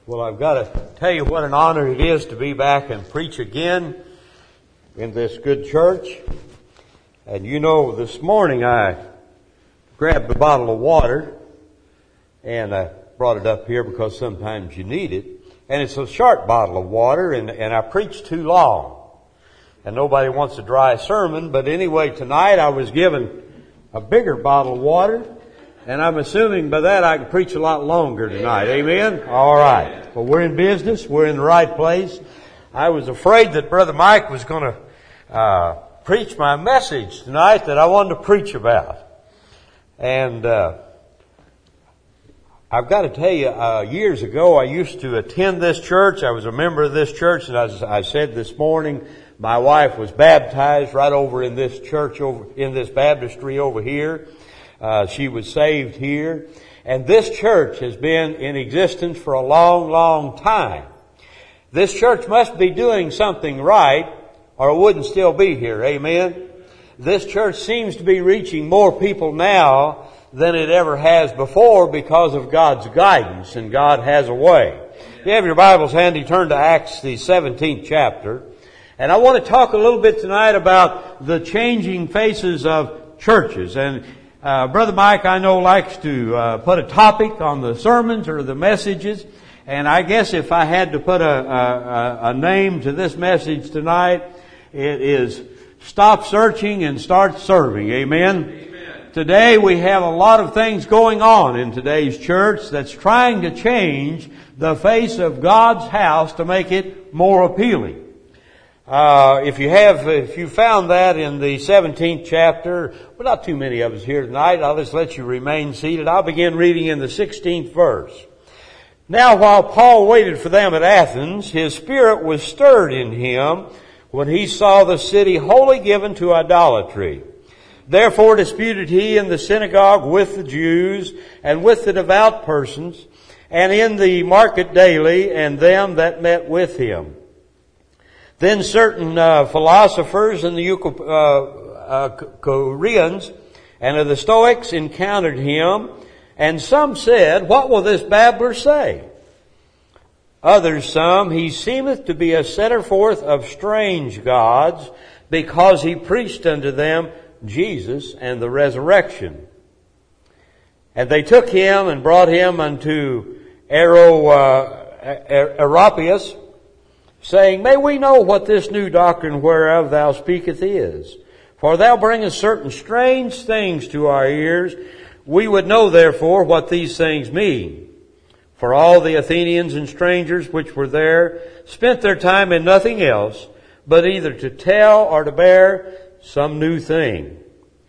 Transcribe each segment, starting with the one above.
Well, I've got to tell you what an honor it is to be back and preach again in this good church. And you know, this morning I grabbed a bottle of water and I brought it up here because sometimes you need it. And it's a short bottle of water and I preached too long. And nobody wants a dry sermon, but anyway, tonight I was given a bigger bottle of water. And I'm assuming by that I can preach a lot longer tonight. Amen? All right. Well, we're in business. We're in the right place. I was afraid that Brother Mike was going to preach my message tonight that I wanted to preach about. And I've got to tell you, years ago I used to attend this church. I was a member of this church, and as I said this morning, my wife was baptized right over in this church, over in this baptistry over here. She was saved here. And this church has been in existence for a long, long time. This church must be doing something right or it wouldn't still be here. Amen? This church seems to be reaching more people now than it ever has before because of God's guidance, and God has a way. If you have your Bibles handy, turn to Acts, the 17th chapter. And I want to talk a little bit tonight about the changing faces of churches. And Brother Mike, I know, likes to put a topic on the sermons or the messages. And I guess if I had to put a name to this message tonight, it is Stop Searching and Start Serving. Amen? Amen. Today we have a lot of things going on in today's church that's trying to change the face of God's house to make it more appealing. If you found that in the 17th chapter, well, not too many of us here tonight. I'll just let you remain seated. I'll begin reading in the 16th verse. Now, while Paul waited for them at Athens, his spirit was stirred in him when he saw the city wholly given to idolatry. Therefore disputed he in the synagogue with the Jews and with the devout persons, and in the market daily, and them that met with him. Then certain philosophers and the Epicureans and of the Stoics encountered him, and some said, What will this babbler say? Others some, He seemeth to be a setter forth of strange gods, because he preached unto them Jesus and the resurrection. And they took him and brought him unto Areopagus, saying, May we know what this new doctrine whereof thou speakest is. For thou bringest certain strange things to our ears. We would know therefore what these things mean. For all the Athenians and strangers which were there spent their time in nothing else, but either to tell or to bear some new thing.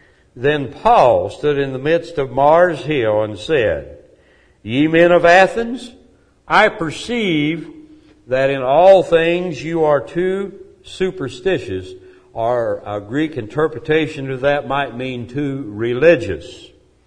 Then Paul stood in the midst of Mars Hill and said, Ye men of Athens, I perceive that in all things you are too superstitious, or a Greek interpretation of that might mean too religious.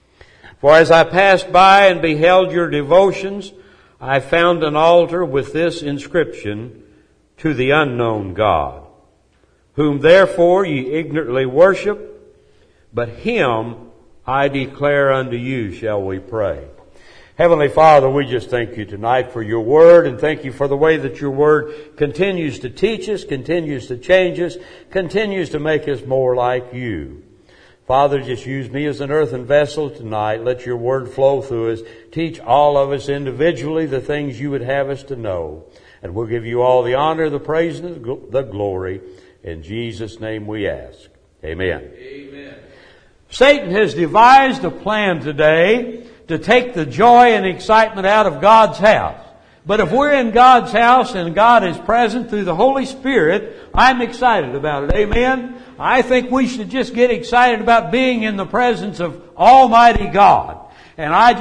For as I passed by and beheld your devotions, I found an altar with this inscription, To the unknown God, whom therefore ye ignorantly worship, but him I declare unto you, shall we pray. Heavenly Father, we just thank you tonight for your word, and thank you for the way that your word continues to teach us, continues to change us, continues to make us more like you. Father, just use me as an earthen vessel tonight. Let your word flow through us. Teach all of us individually the things you would have us to know. And we'll give you all the honor, the praise, and the glory. In Jesus' name we ask. Amen. Amen. Satan has devised a plan today to take the joy and excitement out of God's house. But if we're in God's house and God is present through the Holy Spirit, I'm excited about it. Amen? I think we should just get excited about being in the presence of Almighty God. And I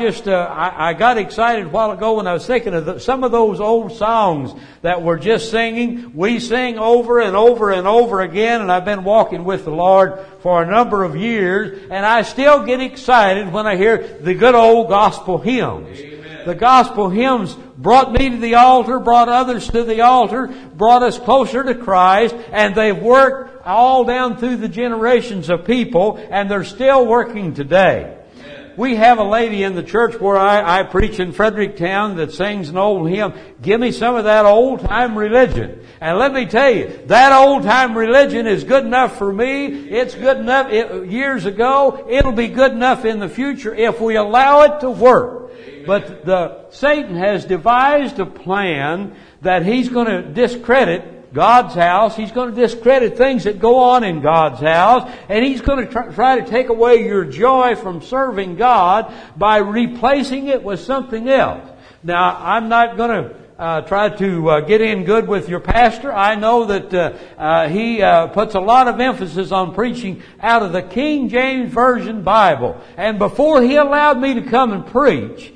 got excited a while ago when I was thinking of some of those old songs that we're just singing. We sing over and over and over again, and I've been walking with the Lord for a number of years, and I still get excited when I hear the good old gospel hymns. Amen. The gospel hymns brought me to the altar, brought others to the altar, brought us closer to Christ, and they've worked all down through the generations of people, and they're still working today. We have a lady in the church where I preach in Fredericktown that sings an old hymn, "Give me some of that old-time religion." And let me tell you, that old-time religion is good enough for me. It's good enough years ago. It'll be good enough in the future if we allow it to work. But Satan has devised a plan that he's going to discredit God's house. He's going to discredit things that go on in God's house. And he's going to try to take away your joy from serving God by replacing it with something else. Now, I'm not going to try to get in good with your pastor. I know that he puts a lot of emphasis on preaching out of the King James Version Bible. And before he allowed me to come and preach,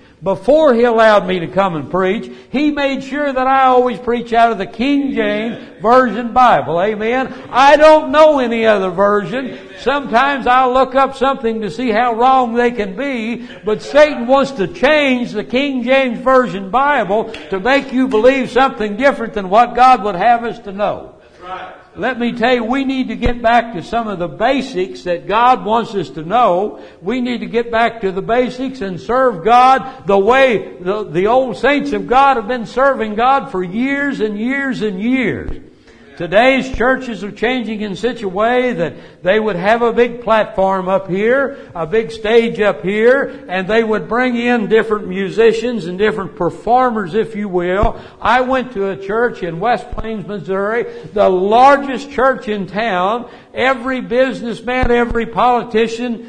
he made sure that I always preach out of the King James Version Bible. Amen. I don't know any other version. Sometimes I'll look up something to see how wrong they can be, but Satan wants to change the King James Version Bible to make you believe something different than what God would have us to know. That's right. Let me tell you, we need to get back to some of the basics that God wants us to know. We need to get back to the basics and serve God the way the old saints of God have been serving God for years and years and years. Today's churches are changing in such a way that they would have a big platform up here, a big stage up here, and they would bring in different musicians and different performers, if you will. I went to a church in West Plains, Missouri, the largest church in town. Every businessman, every politician,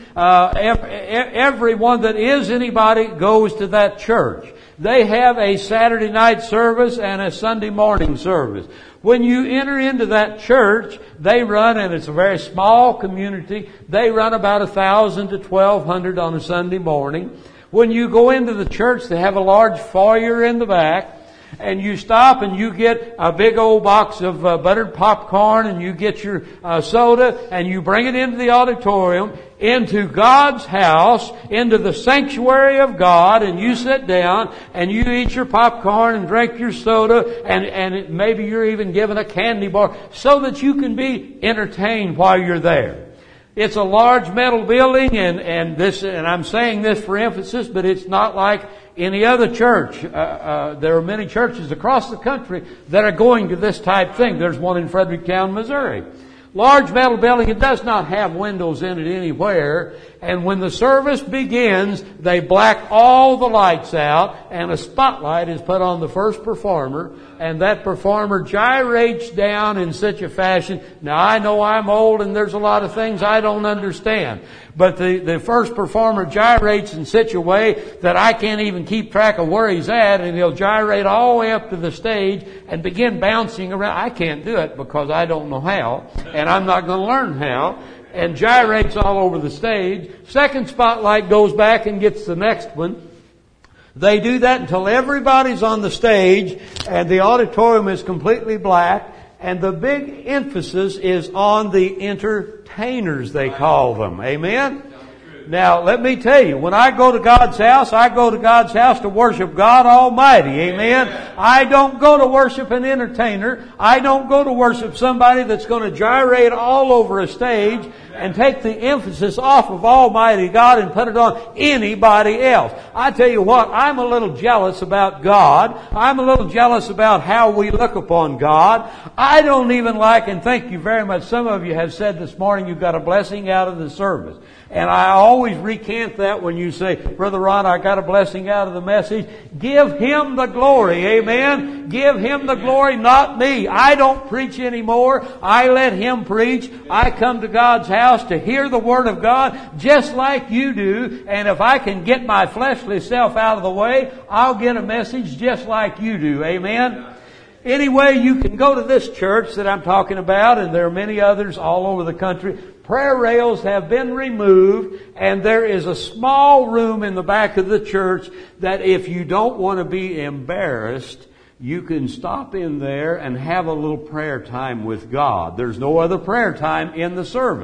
everyone that is anybody goes to that church. They have a Saturday night service and a Sunday morning service. When you enter into that church, they run, and it's a very small community, they run about 1,000 to 1,200 on a Sunday morning. When you go into the church, they have a large foyer in the back, and you stop and you get a big old box of buttered popcorn, and you get your soda, and you bring it into the auditorium, into God's house, into the sanctuary of God, and you sit down and you eat your popcorn and drink your soda, and maybe you're even given a candy bar so that you can be entertained while you're there. It's a large metal building, and I'm saying this for emphasis, but it's not like any other church. There are many churches across the country that are going to this type thing. There's one in Fredericktown, Missouri. Large metal building. It does not have windows in it anywhere. And when the service begins, they black all the lights out, and a spotlight is put on the first performer, and that performer gyrates down in such a fashion. Now, I know I'm old and there's a lot of things I don't understand, but the first performer gyrates in such a way that I can't even keep track of where he's at, and he'll gyrate all the way up to the stage and begin bouncing around. I can't do it because I don't know how, and I'm not going to learn how. And gyrates all over the stage. Second spotlight goes back and gets the next one. They do that until everybody's on the stage and the auditorium is completely black. And the big emphasis is on the entertainers, they call them. Amen? Now, let me tell you, when I go to God's house, I go to God's house to worship God Almighty. Amen? I don't go to worship an entertainer. I don't go to worship somebody that's going to gyrate all over a stage and take the emphasis off of Almighty God and put it on anybody else. I tell you what, I'm a little jealous about God. I'm a little jealous about how we look upon God. I don't even like, and thank you very much, some of you have said this morning you've got a blessing out of the service. And I always recant that when you say, Brother Ron, I got a blessing out of the message. Give Him the glory. Amen. Give Him the glory, not me. I don't preach anymore. I let Him preach. I come to God's house to hear the Word of God just like you do. And if I can get my fleshly self out of the way, I'll get a message just like you do. Amen. Anyway, you can go to this church that I'm talking about, and there are many others all over the country. Prayer rails have been removed, and there is a small room in the back of the church that if you don't want to be embarrassed, you can stop in there and have a little prayer time with God. There's no other prayer time in the service.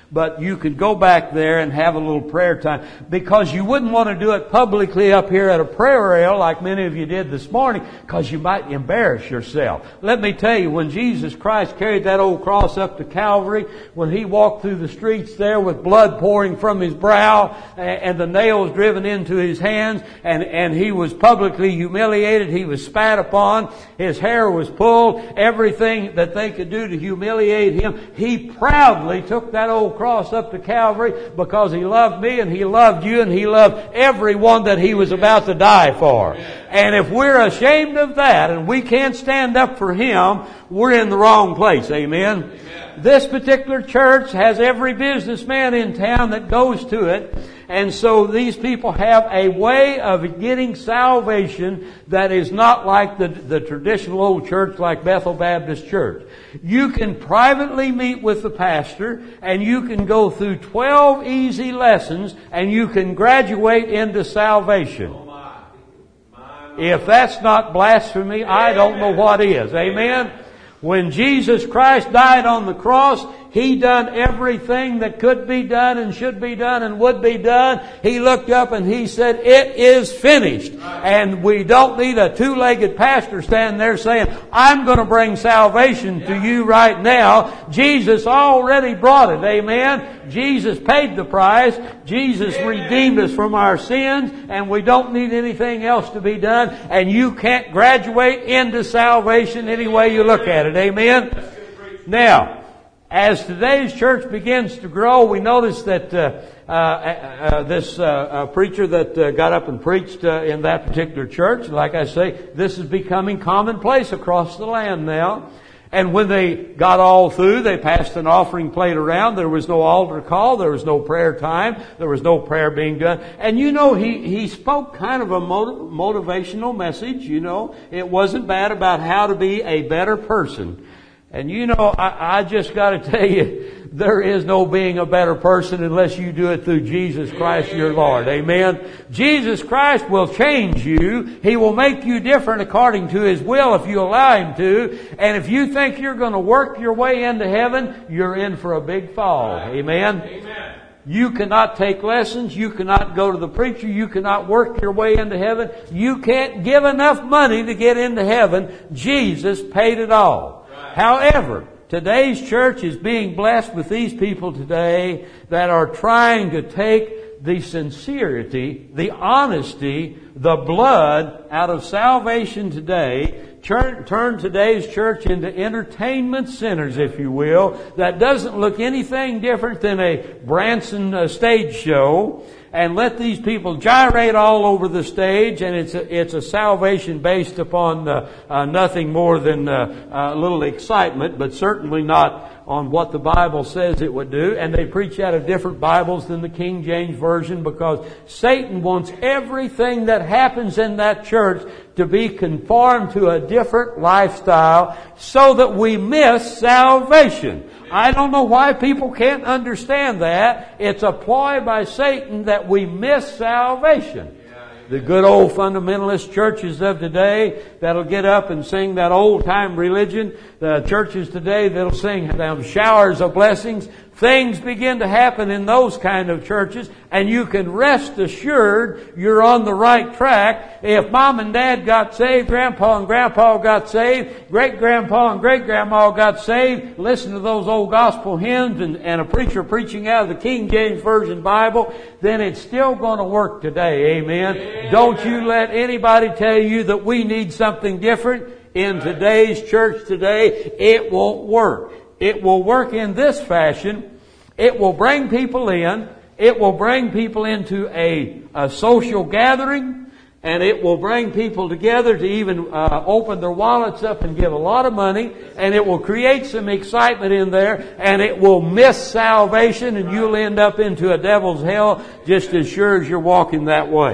but you could go back there and have a little prayer time, because you wouldn't want to do it publicly up here at a prayer rail like many of you did this morning, because you might embarrass yourself. Let me tell you, when Jesus Christ carried that old cross up to Calvary, when He walked through the streets there with blood pouring from His brow and the nails driven into His hands, and He was publicly humiliated, He was spat upon, His hair was pulled, everything that they could do to humiliate Him, He proudly took that old cross up to Calvary because He loved me and He loved you and He loved everyone that He was about to die for. And if we're ashamed of that and we can't stand up for Him, we're in the wrong place. Amen? This particular church has every businessman in town that goes to it. And so these people have a way of getting salvation that is not like the traditional old church like Bethel Baptist Church. You can privately meet with the pastor and you can go through 12 easy lessons and you can graduate into salvation. If that's not blasphemy, I don't know what is. Amen? When Jesus Christ died on the cross, He done everything that could be done and should be done and would be done. He looked up and He said, "It is finished." And we don't need a two-legged pastor standing there saying, "I'm going to bring salvation to you right now." Jesus already brought it. Amen? Jesus paid the price. Jesus redeemed us from our sins, and we don't need anything else to be done. And you can't graduate into salvation any way you look at it. Amen? Now, as today's church begins to grow, we notice that this preacher that got up and preached in that particular church, like I say, this is becoming commonplace across the land now. And when they got all through, they passed an offering plate around. There was no altar call. There was no prayer time. There was no prayer being done. And you know, he spoke kind of a motivational message, you know. It wasn't bad about how to be a better person. And you know, I just got to tell you, there is no being a better person unless you do it through Jesus Christ your Lord. Amen. Jesus Christ will change you. He will make you different according to His will if you allow Him to. And if you think you're going to work your way into heaven, you're in for a big fall. Amen. Amen. You cannot take lessons. You cannot go to the preacher. You cannot work your way into heaven. You can't give enough money to get into heaven. Jesus paid it all. However, today's church is being blessed with these people today that are trying to take the sincerity, the honesty, the blood out of salvation today, turn today's church into entertainment centers, if you will, that doesn't look anything different than a Branson stage show, and let these people gyrate all over the stage, and it's a salvation based upon nothing more than a little excitement, but certainly not on what the Bible says it would do. And they preach out of different Bibles than the King James Version, because Satan wants everything that happens in that church to be conformed to a different lifestyle so that we miss salvation. I don't know why people can't understand that. It's a ploy by Satan that we miss salvation. The good old fundamentalist churches of today that'll get up and sing that old-time religion, the churches today that'll sing them showers of blessings, things begin to happen in those kind of churches, and you can rest assured you're on the right track. If Mom and Dad got saved, Grandpa and Grandpa got saved, Great-Grandpa and Great-Grandma got saved, listen to those old gospel hymns and a preacher preaching out of the King James Version Bible, then it's still going to work today. Amen. Amen. Don't you let anybody tell you that we need something different in today's church today. It won't work. It will work in this fashion. It will bring people in. It will bring people into a social gathering. And it will bring people together to even open their wallets up and give a lot of money. And it will create some excitement in there. And it will miss salvation. And you'll end up into a devil's hell just as sure as you're walking that way.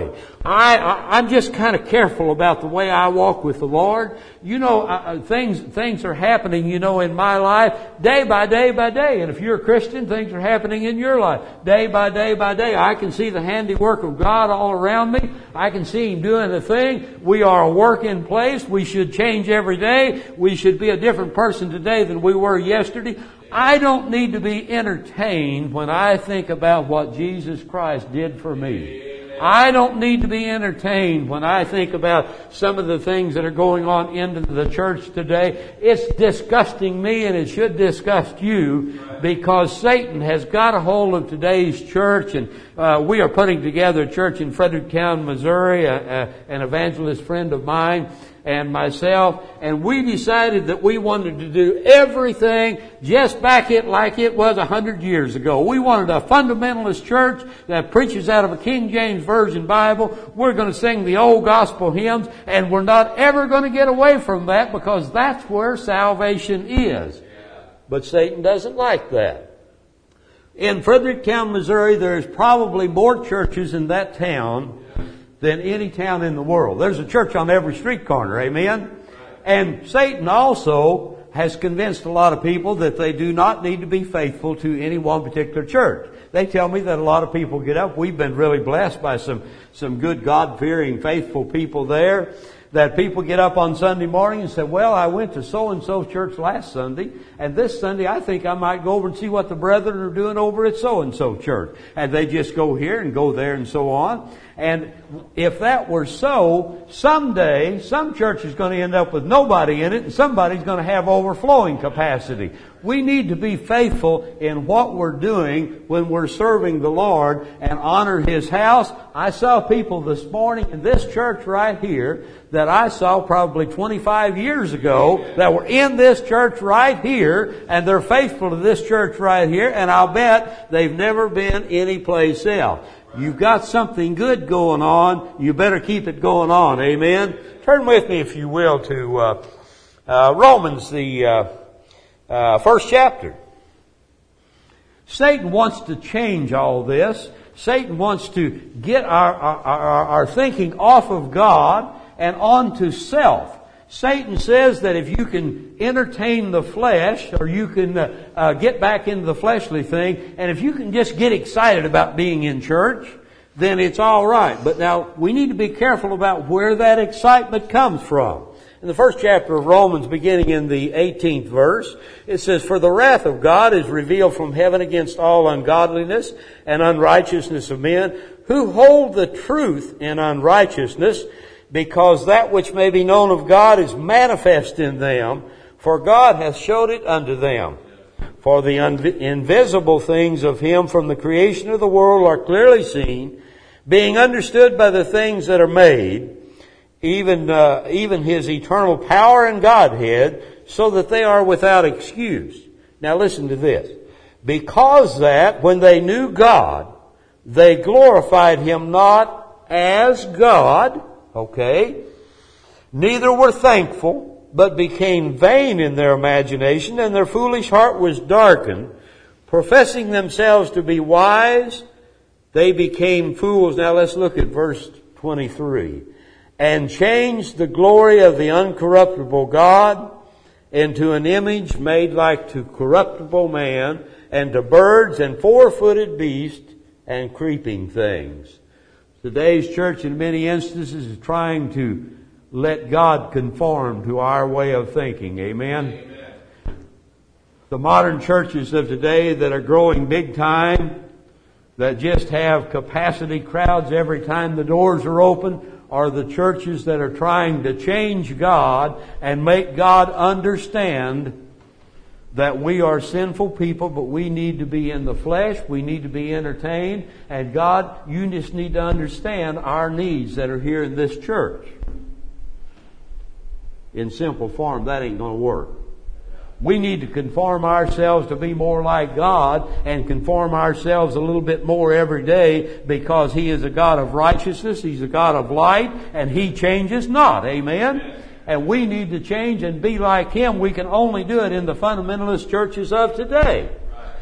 I'm just kind of careful about the way I walk with the Lord. You know, things are happening, you know, in my life day by day by day. And if you're a Christian, things are happening in your life day by day by day. I can see the handiwork of God all around me. I can see Him doing the thing. We are a work in place. We should change every day. We should be a different person today than we were yesterday. I don't need to be entertained when I think about what Jesus Christ did for me. I don't need to be entertained when I think about some of the things that are going on into the church today. It's disgusting me, and it should disgust you, because Satan has got a hold of today's church. And we are putting together a church in Fredericktown, Missouri, an evangelist friend of mine and myself, and we decided that we wanted to do everything just back it like it was 100 years ago. We wanted a fundamentalist church that preaches out of a King James Version Bible. We're going to sing the old gospel hymns, and we're not ever going to get away from that, because that's where salvation is. But Satan doesn't like that. In Fredericktown, Missouri, there's probably more churches in that town than any town in the world. There's a church on every street corner, amen? And Satan also has convinced a lot of people that they do not need to be faithful to any one particular church. They tell me that a lot of people get up. We've been really blessed by some good God-fearing, faithful people there. That people get up on Sunday morning and say, well, I went to so-and-so church last Sunday, and this Sunday I think I might go over and see what the brethren are doing over at so-and-so church. And they just go here and go there and so on. And if that were so, someday some church is going to end up with nobody in it, and somebody's going to have overflowing capacity. We need to be faithful in what we're doing when we're serving the Lord and honor His house. I saw people this morning in this church right here that I saw probably 25 years ago that were in this church right here, and they're faithful to this church right here, and I'll bet they've never been anyplace else. You've got something good going on. You better keep it going on. Amen. Turn with me, if you will, to Romans, the first chapter. Satan wants to change all this. Satan wants to get our thinking off of God and onto self. Satan says that if you can entertain the flesh, or you can get back into the fleshly thing, and if you can just get excited about being in church, then it's all right. But now, we need to be careful about where that excitement comes from. In the first chapter of Romans, beginning in the 18th verse, it says, for the wrath of God is revealed from heaven against all ungodliness and unrighteousness of men, who hold the truth in unrighteousness, because that which may be known of God is manifest in them, for God hath showed it unto them. For the invisible things of Him from the creation of the world are clearly seen, being understood by the things that are made, even His eternal power and Godhead, so that they are without excuse. Now listen to this. Because that when they knew God, they glorified Him not as God, okay, neither were thankful, but became vain in their imagination, and their foolish heart was darkened. Professing themselves to be wise, they became fools. Now let's look at verse 23. And changed the glory of the uncorruptible God into an image made like to corruptible man, and to birds and four-footed beasts and creeping things. Today's church in many instances is trying to let God conform to our way of thinking. Amen? Amen. The modern churches of today that are growing big time, that just have capacity crowds every time the doors are open, are the churches that are trying to change God and make God understand that we are sinful people, but we need to be in the flesh, we need to be entertained, and God, you just need to understand our needs that are here in this church. In simple form, that ain't going to work. We need to conform ourselves to be more like God, and conform ourselves a little bit more every day, because He is a God of righteousness, He's a God of light, and He changes not. Amen? And we need to change and be like Him. We can only do it in the fundamentalist churches of today.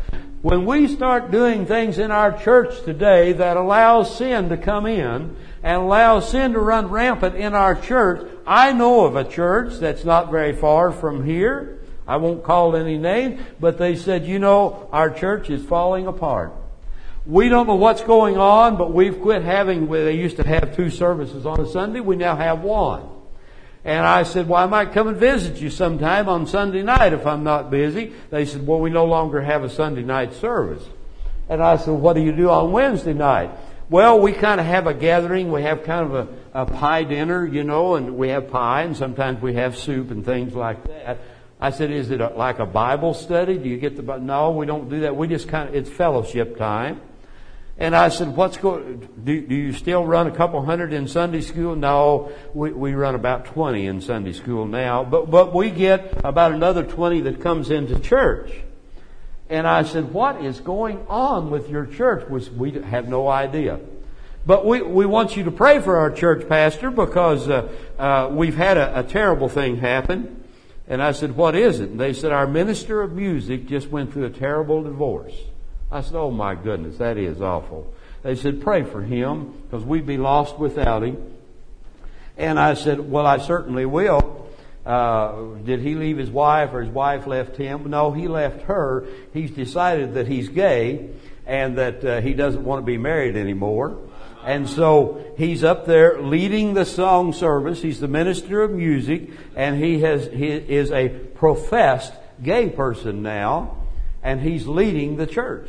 When we start doing things in our church today that allows sin to come in and allows sin to run rampant in our church, I know of a church that's not very far from here. I won't call any names, but they said, our church is falling apart. We don't know what's going on, but we've quit having, they used to have 2 services on a Sunday. We now have 1. And I said, well, I might come and visit you sometime on Sunday night if I'm not busy. They said, well, we no longer have a Sunday night service. And I said, what do you do on Wednesday night? Well, we kind of have a gathering. We have kind of a pie dinner, and we have pie, and sometimes we have soup and things like that. I said, is it like a Bible study? Do you get the... No, we don't do that. We just it's fellowship time. And I said, do you still run a couple hundred in Sunday school? No, we run about 20 in Sunday school now. But we get about another 20 that comes into church. And I said, what is going on with your church? We have no idea. But we want you to pray for our church, Pastor, because we've had a terrible thing happen. And I said, what is it? And they said, our minister of music just went through a terrible divorce. I said, oh my goodness, that is awful. They said, pray for him, because we'd be lost without him. And I said, well, I certainly will. Did he leave his wife, or his wife left him? No, he left her. He's decided that he's gay and that he doesn't want to be married anymore. And so he's up there leading the song service. He's the minister of music, and he is a professed gay person now, and he's leading the church.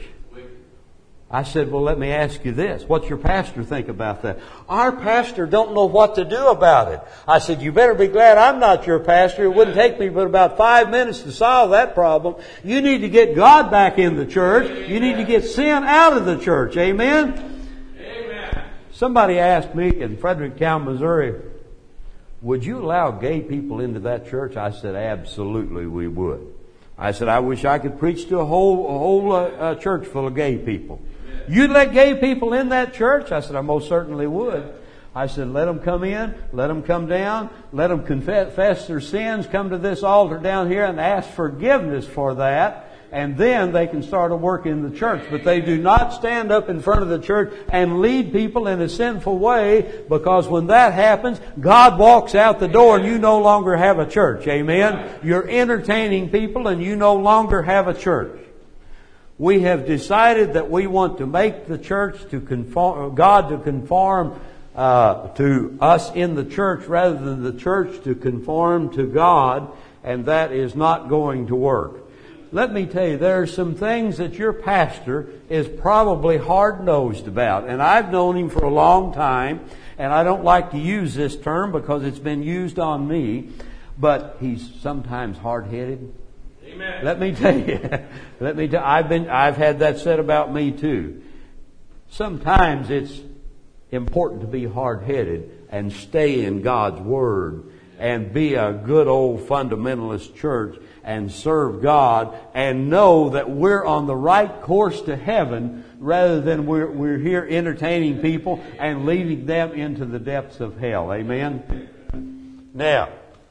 I said, well, let me ask you this. What's your pastor think about that? Our pastor don't know what to do about it. I said, you better be glad I'm not your pastor. It wouldn't take me but about 5 minutes to solve that problem. You need to get God back in the church. You need to get sin out of the church. Amen? Amen. Somebody asked me in Fredericktown, Missouri, would you allow gay people into that church? I said, absolutely we would. I said, I wish I could preach to a whole church full of gay people. You'd let gay people in that church? I said, I most certainly would. I said, let them come in, let them come down, let them confess their sins, come to this altar down here and ask forgiveness for that, and then they can start a work in the church. But they do not stand up in front of the church and lead people in a sinful way, because when that happens, God walks out the door and you no longer have a church. Amen? You're entertaining people and you no longer have a church. We have decided that we want to make the church to conform, God to conform to us in the church rather than the church to conform to God, and that is not going to work. Let me tell you, there are some things that your pastor is probably hard-nosed about, and I've known him for a long time, and I don't like to use this term because it's been used on me, but he's sometimes hard-headed. Amen. Let me tell you, I've had that said about me too. Sometimes it's important to be hard-headed and stay in God's Word and be a good old fundamentalist church and serve God and know that we're on the right course to heaven rather than we're here entertaining people and leading them into the depths of hell. Amen? Now,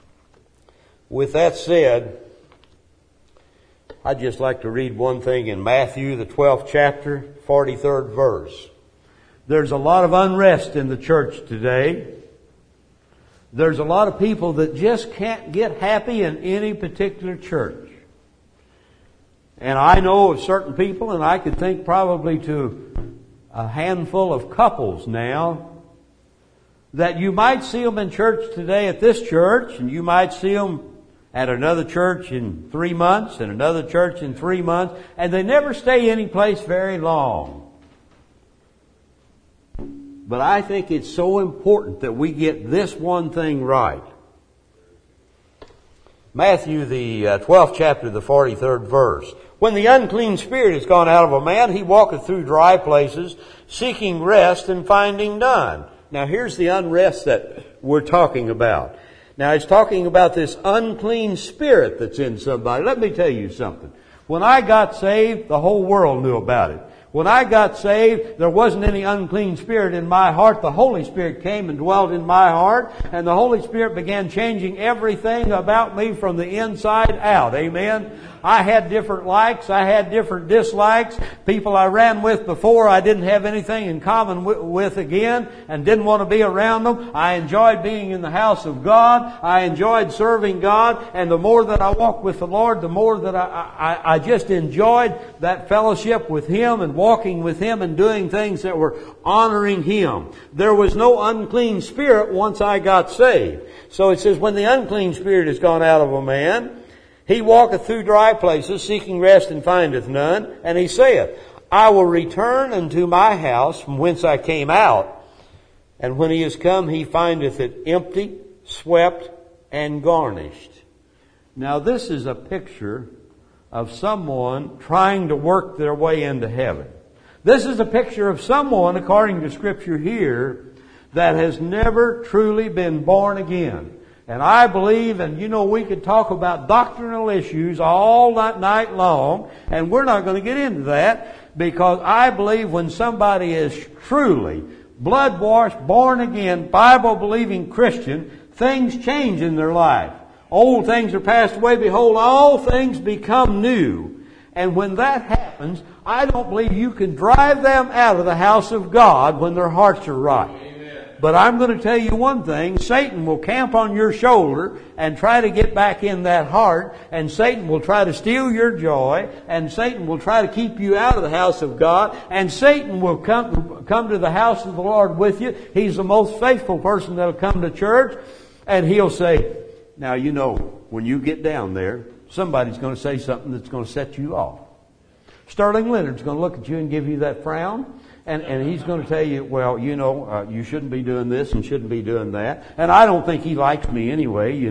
with that said, I'd just like to read one thing in Matthew, the 12th chapter, 43rd verse. There's a lot of unrest in the church today. There's a lot of people that just can't get happy in any particular church. And I know of certain people, and I could think probably to a handful of couples now, that you might see them in church today at this church, and you might see them at another church in 3 months, and another church in 3 months, and they never stay any place very long. But I think it's so important that we get this one thing right. Matthew, the 12th chapter, the 43rd verse. When the unclean spirit is gone out of a man, he walketh through dry places, seeking rest and finding none. Now here's the unrest that we're talking about. Now it's talking about this unclean spirit that's in somebody. Let me tell you something. When I got saved, the whole world knew about it. When I got saved, there wasn't any unclean spirit in my heart. The Holy Spirit came and dwelt in my heart, and the Holy Spirit began changing everything about me from the inside out. Amen? I had different likes. I had different dislikes. People I ran with before I didn't have anything in common with again and didn't want to be around them. I enjoyed being in the house of God. I enjoyed serving God. And the more that I walked with the Lord, the more that I just enjoyed that fellowship with Him and walking with Him and doing things that were honoring Him. There was no unclean spirit once I got saved. So it says, when the unclean spirit is gone out of a man, he walketh through dry places, seeking rest, and findeth none. And he saith, I will return unto my house from whence I came out. And when he is come, he findeth it empty, swept, and garnished. Now this is a picture of someone trying to work their way into heaven. This is a picture of someone, according to Scripture here, that has never truly been born again. And I believe, and we could talk about doctrinal issues all night long, and we're not going to get into that, because I believe when somebody is truly blood-washed, born again, Bible-believing Christian, things change in their life. Old things are passed away. Behold, all things become new. And when that happens, I don't believe you can drive them out of the house of God when their hearts are right. But I'm going to tell you one thing. Satan will camp on your shoulder and try to get back in that heart. And Satan will try to steal your joy. And Satan will try to keep you out of the house of God. And Satan will come to the house of the Lord with you. He's the most faithful person that will come to church. And he'll say, now when you get down there, somebody's going to say something that's going to set you off. Sterling Leonard's going to look at you and give you that frown. And he's going to tell you, well, you shouldn't be doing this and shouldn't be doing that. And I don't think he likes me anyway,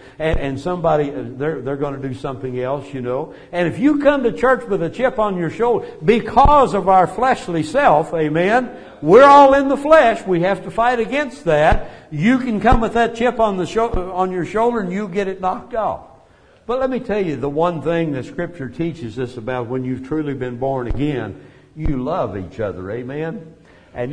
And somebody, they're going to do something else, And if you come to church with a chip on your shoulder, because of our fleshly self, amen, we're all in the flesh. We have to fight against that. You can come with that chip on your shoulder and you get it knocked off. But let me tell you, the one thing that Scripture teaches us about when you've truly been born again, you love each other, amen? And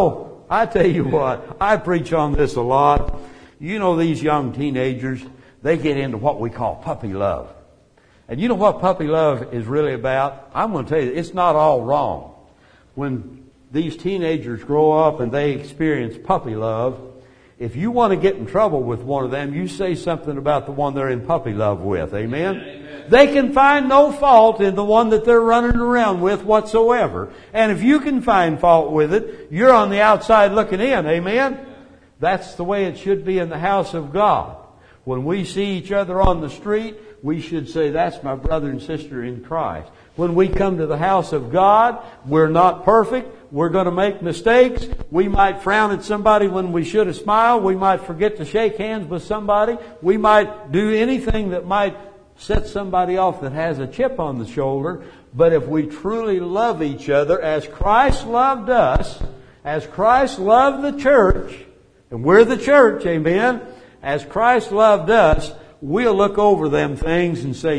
I tell you what, I preach on this a lot. These young teenagers, they get into what we call puppy love. And you know what puppy love is really about? I'm going to tell you, it's not all wrong. When these teenagers grow up and they experience puppy love, if you want to get in trouble with one of them, you say something about the one they're in puppy love with. Amen? Amen. They can find no fault in the one that they're running around with whatsoever. And if you can find fault with it, you're on the outside looking in. Amen? That's the way it should be in the house of God. When we see each other on the street, we should say, that's my brother and sister in Christ. When we come to the house of God, we're not perfect. We're going to make mistakes. We might frown at somebody when we should have smiled. We might forget to shake hands with somebody. We might do anything that might set somebody off that has a chip on the shoulder. But if we truly love each other as Christ loved us, as Christ loved the church, and we're the church, amen, as Christ loved us, we'll look over them things and say,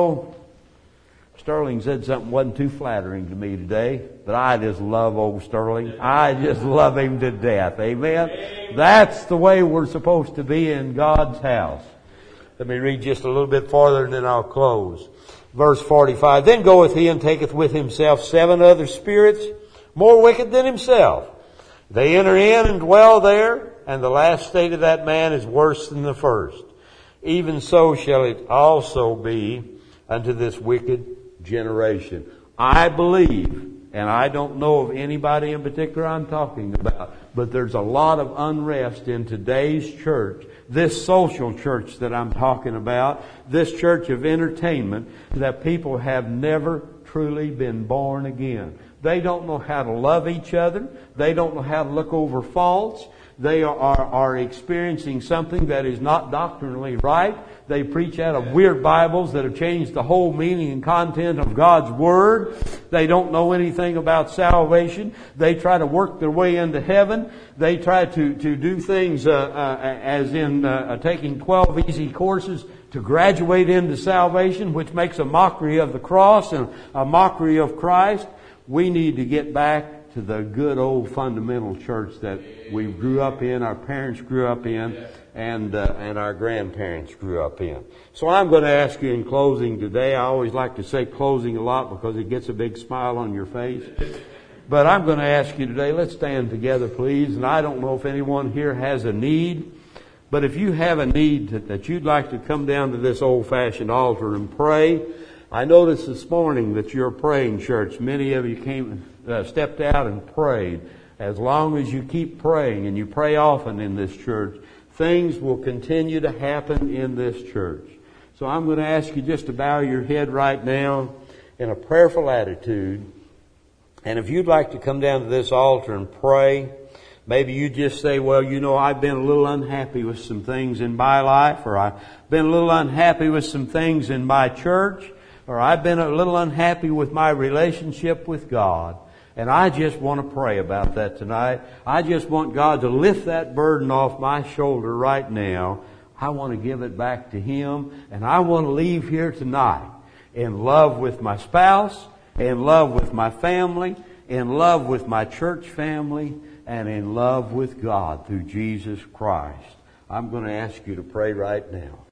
Sterling said something wasn't too flattering to me today, but I just love old Sterling. I just love him to death. Amen? That's the way we're supposed to be in God's house. Let me read just a little bit farther and then I'll close. Verse 45, Then goeth he and taketh with himself 7 other spirits, more wicked than himself. They enter in and dwell there, and the last state of that man is worse than the first. Even so shall it also be unto this wicked generation. I believe, and I don't know of anybody in particular I'm talking about, but there's a lot of unrest in today's church, this social church that I'm talking about, this church of entertainment, that people have never truly been born again. They don't know how to love each other. They don't know how to look over faults. They are experiencing something that is not doctrinally right. They preach out of weird Bibles that have changed the whole meaning and content of God's Word. They don't know anything about salvation. They try to work their way into heaven. They try to do things as in taking 12 easy courses to graduate into salvation, which makes a mockery of the cross and a mockery of Christ. we need to get back to the good old fundamental church that we grew up in, our parents grew up in, and our grandparents grew up in. So I'm going to ask you in closing today. I always like to say closing a lot because it gets a big smile on your face. But I'm going to ask you today, let's stand together, please. And I don't know if anyone here has a need, but if you have a need that you'd like to come down to this old-fashioned altar and pray. I noticed this morning that you're a praying church. Many of you stepped out and prayed. As long as you keep praying, and you pray often in this church, things will continue to happen in this church. So I'm going to ask you just to bow your head right now in a prayerful attitude. And if you'd like to come down to this altar and pray, maybe you just say, well, I've been a little unhappy with some things in my life, or I've been a little unhappy with some things in my church, or I've been a little unhappy with my relationship with God. And I just want to pray about that tonight. I just want God to lift that burden off my shoulder right now. I want to give it back to Him. And I want to leave here tonight in love with my spouse, in love with my family, in love with my church family, and in love with God through Jesus Christ. I'm going to ask you to pray right now.